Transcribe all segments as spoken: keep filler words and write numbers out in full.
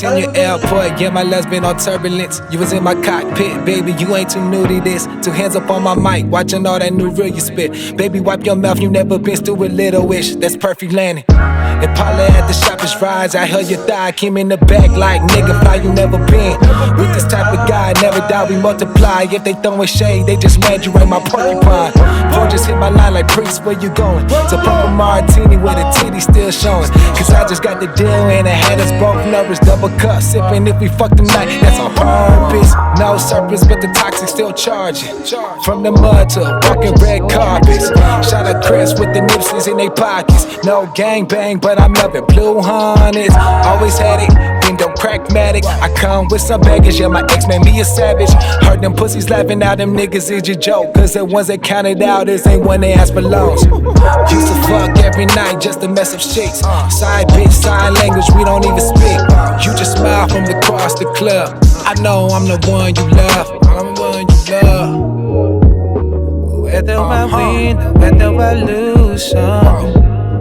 in your airport, yeah, my love's been on turbulence. You was in my cockpit, baby, you ain't too new to this. Two hands up on my mic, watching all that new real you spit. Baby, wipe your mouth, you never been through a little wish. That's perfect landing. Impala at the Shoppers Rise, I held your thigh, came in the back like nigga fly, you never been. With this type of guy, never die, we multiply. If they throwing shade, they just mad you ain't my porcupine. Boy, just hit my line like priest, where you going? To pump a martini with a titty still showing. Cause I just got the deal and it had us both nervous. Double cup sipping if we fuck tonight, that's on purpose. No serpents, but the toxic still charging. From the mud to walking red carpets. Shot a Chris with the Nipsies in they pockets. No gang bang, but I'm loving blue hundreds. Always had it, window crackmatic. I come with some baggage, yeah, my ex made me a savage. Heard them pussies laughing out, them niggas is your joke. Cause the ones that counted out, this ain't one they ask for loans. Used to fuck every night just to mess up shit. Side bitch, sign language, we don't even speak. You just smile from across the club. I know I'm the one you love, I'm the one you love. Whether I win, whether I lose some,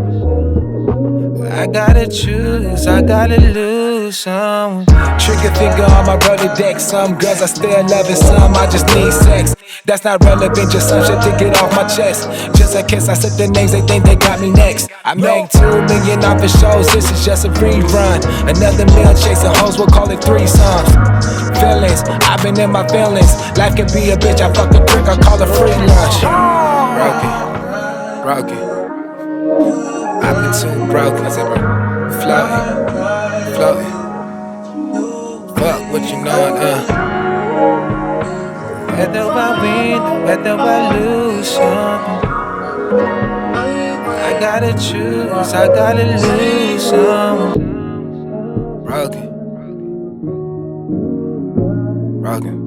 I gotta choose, I gotta lose some. Trigger finger on my brother deck. Some girls I still loving, some I just need sex. That's not relevant, just some shit to get off my chest. Just in case I said the names, they think they got me next. I make two million off of shows, this is just a rerun. Another meal chasing hoes, we'll call it threesomes. Feelings, I've been in my feelings. Life can be a bitch, I fuck a trick, I call it free lunch. Broken, broken. I've been too broken, I said, bro. Floating, floating. Fuck what you know, uh. Whether I win, whether I lose something, I gotta choose, I gotta lose some. Broken, broken.